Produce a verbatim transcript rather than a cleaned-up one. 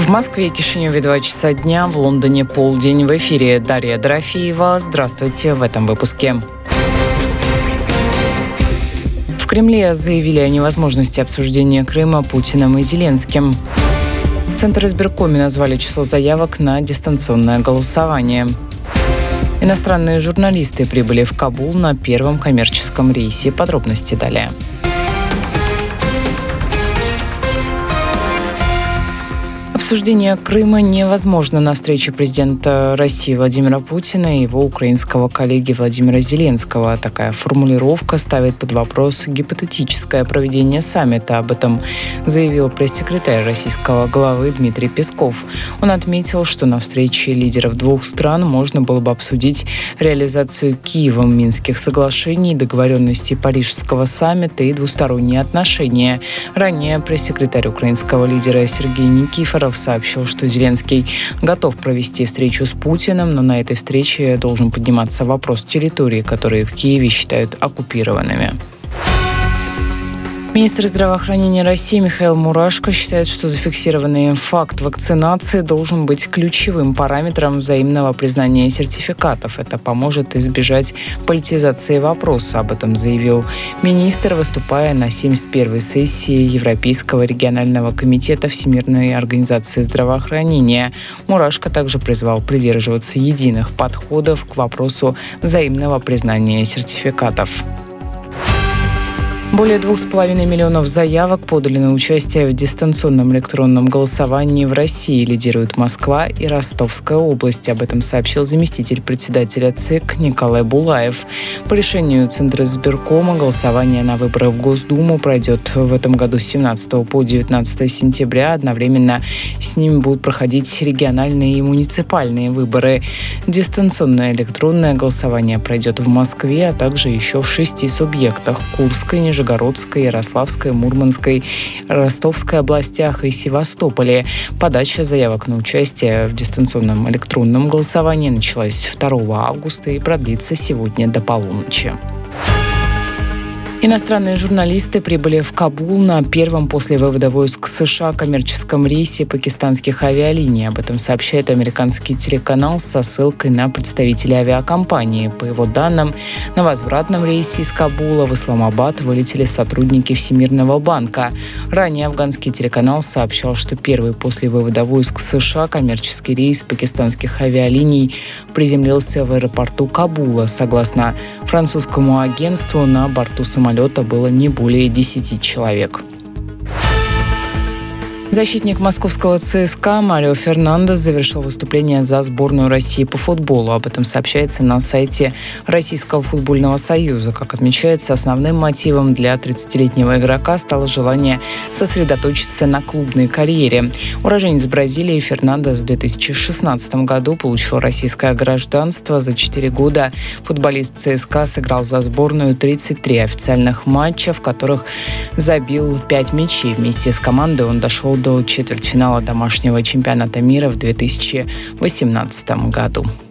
В Москве и Кишиневе два часа дня, в Лондоне полдень. В эфире Дарья Дорофеева. Здравствуйте в этом выпуске. В Кремле заявили о невозможности обсуждения Крыма Путиным и Зеленским. В Центр избиркоме назвали число заявок на дистанционное голосование. Иностранные журналисты прибыли в Кабул на первом коммерческом рейсе. Подробности далее. Обсуждение Крыма невозможно на встрече президента России Владимира Путина и его украинского коллеги Владимира Зеленского. Такая формулировка ставит под вопрос гипотетическое проведение саммита. Об этом заявил пресс-секретарь российского главы Дмитрий Песков. Он отметил, что на встрече лидеров двух стран можно было бы обсудить реализацию Киевом Минских соглашений, договоренностей Парижского саммита и двусторонние отношения. Ранее пресс-секретарь украинского лидера Сергей Никифоров сообщил, что Зеленский готов провести встречу с Путиным, но на этой встрече должен подниматься вопрос территорий, которые в Киеве считают оккупированными. Министр здравоохранения России Михаил Мурашко считает, что зафиксированный факт вакцинации должен быть ключевым параметром взаимного признания сертификатов. Это поможет избежать политизации вопроса. Об этом заявил министр, выступая на семьдесят первой сессии Европейского регионального комитета Всемирной организации здравоохранения. Мурашко также призвал придерживаться единых подходов к вопросу взаимного признания сертификатов. Более двух с половиной миллионов заявок подали на участие в дистанционном электронном голосовании в России. Лидируют Москва и Ростовская области. Об этом сообщил заместитель председателя ЦИК Николай Булаев. По решению Центра избиркома голосование на выборы в Госдуму пройдет в этом году с семнадцатого по девятнадцатое сентября. Одновременно с ними будут проходить региональные и муниципальные выборы. Дистанционное электронное голосование пройдет в Москве, а также еще в шести субъектах – Курской, Нижегородской, Ярославской, Мурманской, Ростовской областях и Севастополе. Подача заявок на участие в дистанционном электронном голосовании началась второго августа и продлится сегодня до полуночи. Иностранные журналисты прибыли в Кабул на первом после вывода войск США коммерческом рейсе пакистанских авиалиний. Об этом сообщает американский телеканал со ссылкой на представителя авиакомпании. По его данным, на возвратном рейсе из Кабула в Исламабад вылетели сотрудники Всемирного банка. Ранее афганский телеканал сообщал, что первый после вывода войск США коммерческий рейс пакистанских авиалиний приземлился в аэропорту Кабула. Согласно французскому агентству, на борту самолета Самолета было не более десяти человек. Защитник московского ЦСКА Марио Фернандес завершил выступление за сборную России по футболу. Об этом сообщается на сайте Российского футбольного союза. Как отмечается, основным мотивом для тридцатилетнего игрока стало желание сосредоточиться на клубной карьере. Уроженец Бразилии Фернандес в две тысячи шестнадцатом году получил российское гражданство. За четыре года футболист ЦСКА сыграл за сборную тридцать три официальных матча, в которых забил пять мячей. Вместе с командой он дошел до четвертьфинала домашнего чемпионата мира в две тысячи восемнадцатом году.